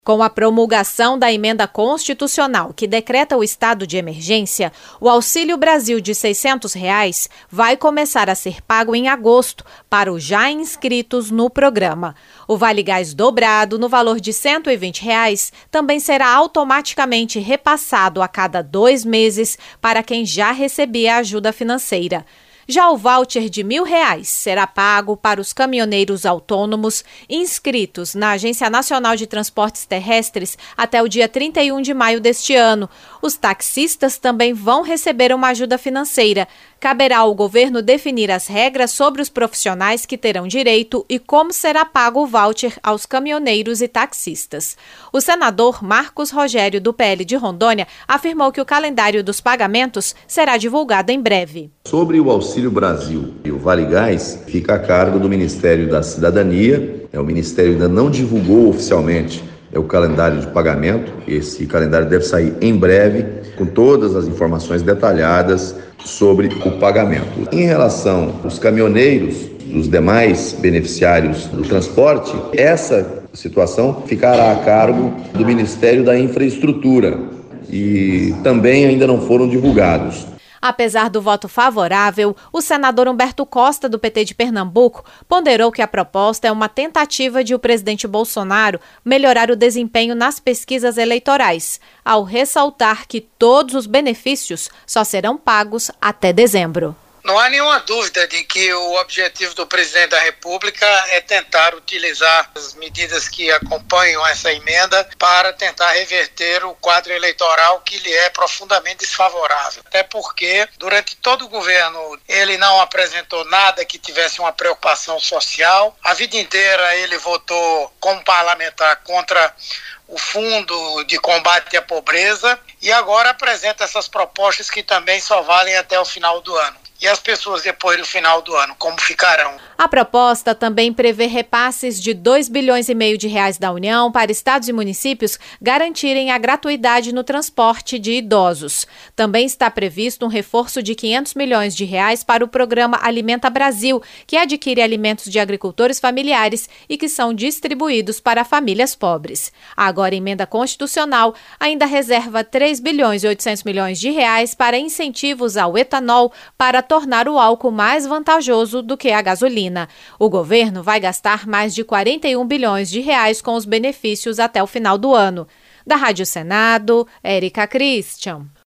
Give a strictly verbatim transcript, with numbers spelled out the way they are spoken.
Com a promulgação da emenda constitucional que decreta o estado de emergência, o Auxílio Brasil de seiscentos reais vai começar a ser pago em agosto para os já inscritos no programa. O Vale Gás dobrado, no valor de cento e vinte reais, também será automaticamente repassado a cada dois meses para quem já recebia ajuda financeira. Já o voucher de mil reais será pago para os caminhoneiros autônomos inscritos na Agência Nacional de Transportes Terrestres até o dia trinta e um de maio deste ano. Os taxistas também vão receber uma ajuda financeira. Caberá ao governo definir as regras sobre os profissionais que terão direito e como será pago o voucher aos caminhoneiros e taxistas. O senador Marcos Rogério, do P L de Rondônia, afirmou que o calendário dos pagamentos será divulgado em breve. Sobre o Auxílio Brasil e o Vale Gás, fica a cargo do Ministério da Cidadania. O Ministério ainda não divulgou oficialmente é o calendário de pagamento. Esse calendário deve sair em breve, com todas as informações detalhadas sobre o pagamento. Em relação aos caminhoneiros, os demais beneficiários do transporte, essa situação ficará a cargo do Ministério da Infraestrutura e também ainda não foram divulgados. Apesar do voto favorável, o senador Humberto Costa, do P T de Pernambuco, ponderou que a proposta é uma tentativa de o presidente Bolsonaro melhorar o desempenho nas pesquisas eleitorais, ao ressaltar que todos os benefícios só serão pagos até dezembro. Não há nenhuma dúvida de que o objetivo do presidente da República é tentar utilizar as medidas que acompanham essa emenda para tentar reverter o quadro eleitoral que lhe é profundamente desfavorável. Até porque, durante todo o governo, ele não apresentou nada que tivesse uma preocupação social. A vida inteira ele votou como parlamentar contra o Fundo de Combate à Pobreza e agora apresenta essas propostas que também só valem até o final do ano. E as pessoas depois do final do ano, como ficarão? A proposta também prevê repasses de dois bilhões e meio de reais da União para estados e municípios garantirem a gratuidade no transporte de idosos. Também está previsto um reforço de quinhentos milhões de reais para o programa Alimenta Brasil, que adquire alimentos de agricultores familiares e que são distribuídos para famílias pobres. Agora, a emenda constitucional ainda reserva três bilhões e oitocentos milhões de reais para incentivos ao etanol para tornar o álcool mais vantajoso do que a gasolina. O governo vai gastar mais de quarenta e um bilhões de reais com os benefícios até o final do ano. Da Rádio Senado, Érica Christian.